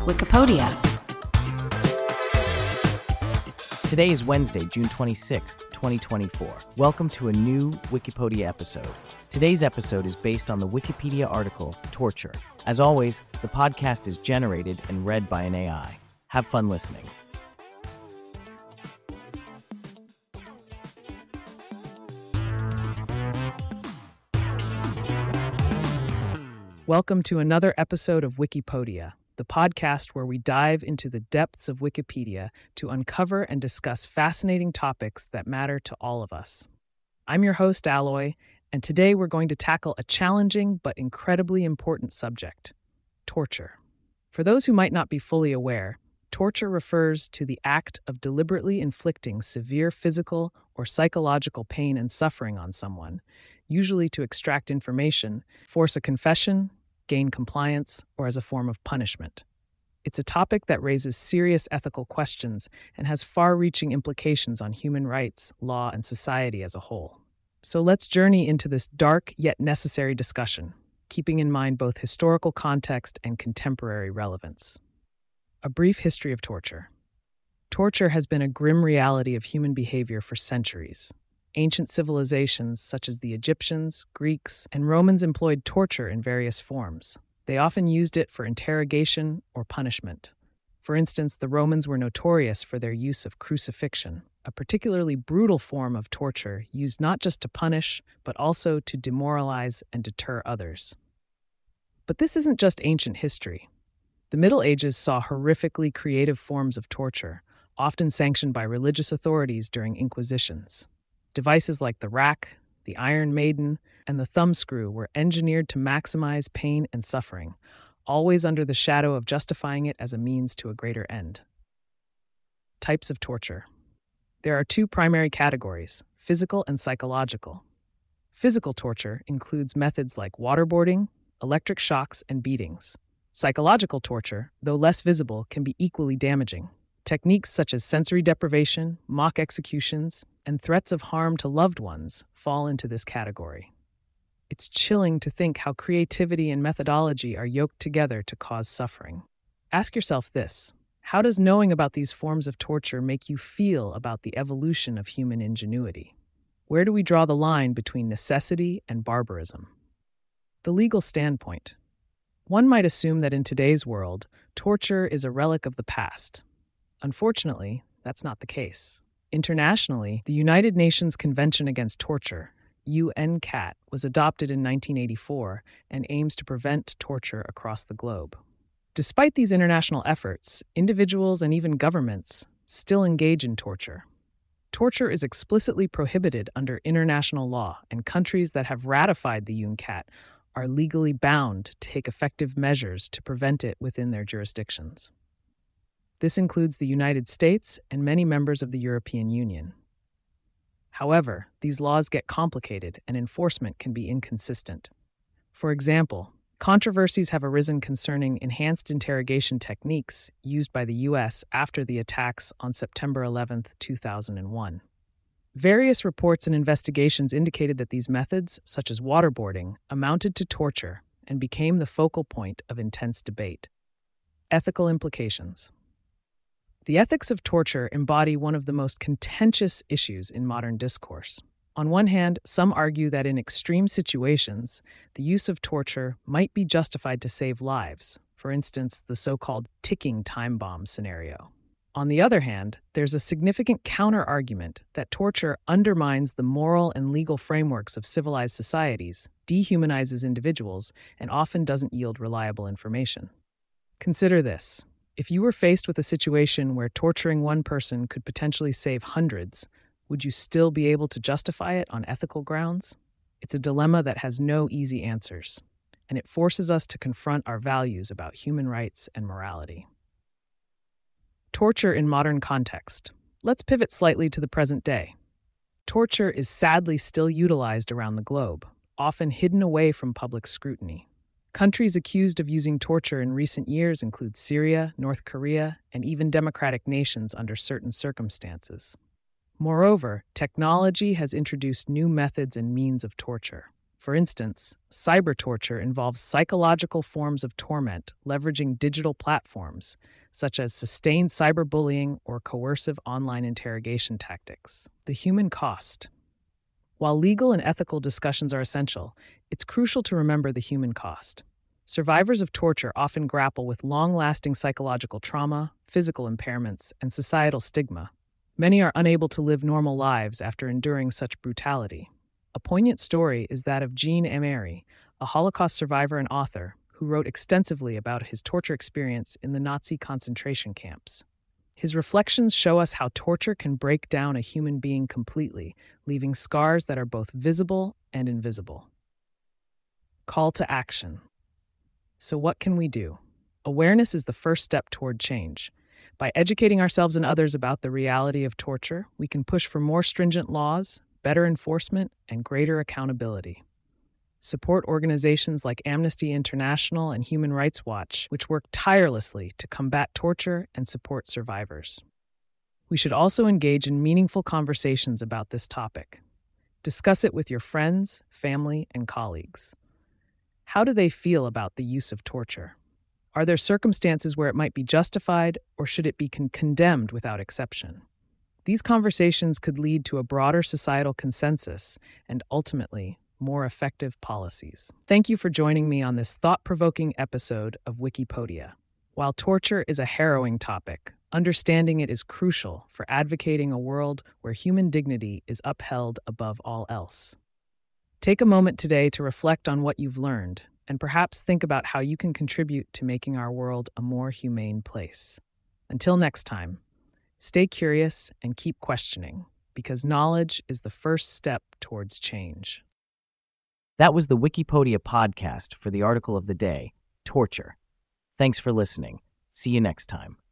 Wikipedia. Today is Wednesday, June 26th, 2024. Welcome to a new Wikipedia episode. Today's episode is based on the Wikipedia article, Torture. As always, the podcast is generated and read by an AI. Have fun listening. Welcome to another episode of Wikipedia, the podcast where we dive into the depths of Wikipedia to uncover and discuss fascinating topics that matter to all of us. I'm your host, Alloy, and today we're going to tackle a challenging but incredibly important subject: torture. For those who might not be fully aware, torture refers to the act of deliberately inflicting severe physical or psychological pain and suffering on someone, usually to extract information, force a confession, gain compliance, or as a form of punishment. It's a topic that raises serious ethical questions and has far-reaching implications on human rights, law, and society as a whole. So let's journey into this dark yet necessary discussion, keeping in mind both historical context and contemporary relevance. A brief history of torture. Torture has been a grim reality of human behavior for centuries. Ancient civilizations such as the Egyptians, Greeks, and Romans employed torture in various forms. They often used it for interrogation or punishment. For instance, the Romans were notorious for their use of crucifixion, a particularly brutal form of torture used not just to punish, but also to demoralize and deter others. But this isn't just ancient history. The Middle Ages saw horrifically creative forms of torture, often sanctioned by religious authorities during inquisitions. Devices like the rack, the Iron Maiden, and the thumbscrew were engineered to maximize pain and suffering, always under the shadow of justifying it as a means to a greater end. Types of torture. There are two primary categories: physical and psychological. Physical torture includes methods like waterboarding, electric shocks, and beatings. Psychological torture, though less visible, can be equally damaging. Techniques such as sensory deprivation, mock executions, and threats of harm to loved ones fall into this category. It's chilling to think how creativity and methodology are yoked together to cause suffering. Ask yourself this: how does knowing about these forms of torture make you feel about the evolution of human ingenuity? Where do we draw the line between necessity and barbarism? The legal standpoint. One might assume that in today's world, torture is a relic of the past. Unfortunately, that's not the case. Internationally, the United Nations Convention Against Torture, UNCAT, was adopted in 1984 and aims to prevent torture across the globe. Despite these international efforts, individuals and even governments still engage in torture. Torture is explicitly prohibited under international law, and countries that have ratified the UNCAT are legally bound to take effective measures to prevent it within their jurisdictions. This includes the United States and many members of the European Union. However, these laws get complicated and enforcement can be inconsistent. For example, controversies have arisen concerning enhanced interrogation techniques used by the U.S. after the attacks on September 11, 2001. Various reports and investigations indicated that these methods, such as waterboarding, amounted to torture and became the focal point of intense debate. Ethical implications. The ethics of torture embody one of the most contentious issues in modern discourse. On one hand, some argue that in extreme situations, the use of torture might be justified to save lives, for instance, the so-called ticking time bomb scenario. On the other hand, there's a significant counter-argument that torture undermines the moral and legal frameworks of civilized societies, dehumanizes individuals, and often doesn't yield reliable information. Consider this. If you were faced with a situation where torturing one person could potentially save hundreds, would you still be able to justify it on ethical grounds? It's a dilemma that has no easy answers, and it forces us to confront our values about human rights and morality. Torture in modern context. Let's pivot slightly to the present day. Torture is sadly still utilized around the globe, often hidden away from public scrutiny. Countries accused of using torture in recent years include Syria, North Korea, and even democratic nations under certain circumstances. Moreover, technology has introduced new methods and means of torture. For instance, cyber torture involves psychological forms of torment leveraging digital platforms, such as sustained cyberbullying or coercive online interrogation tactics. The human cost. While legal and ethical discussions are essential, it's crucial to remember the human cost. Survivors of torture often grapple with long-lasting psychological trauma, physical impairments, and societal stigma. Many are unable to live normal lives after enduring such brutality. A poignant story is that of Jean Amery, a Holocaust survivor and author who wrote extensively about his torture experience in the Nazi concentration camps. His reflections show us how torture can break down a human being completely, leaving scars that are both visible and invisible. Call to action. So what can we do? Awareness is the first step toward change. By educating ourselves and others about the reality of torture, we can push for more stringent laws, better enforcement, and greater accountability. Support organizations like Amnesty International and Human Rights Watch, which work tirelessly to combat torture and support survivors. We should also engage in meaningful conversations about this topic. Discuss it with your friends, family, and colleagues. How do they feel about the use of torture? Are there circumstances where it might be justified, or should it be condemned without exception? These conversations could lead to a broader societal consensus and, ultimately, more effective policies. Thank you for joining me on this thought-provoking episode of Wikipedia. While torture is a harrowing topic, understanding it is crucial for advocating a world where human dignity is upheld above all else. Take a moment today to reflect on what you've learned, and perhaps think about how you can contribute to making our world a more humane place. Until next time, stay curious and keep questioning, because knowledge is the first step towards change. That was the Wikipedia podcast for the article of the day, Torture. Thanks for listening. See you next time.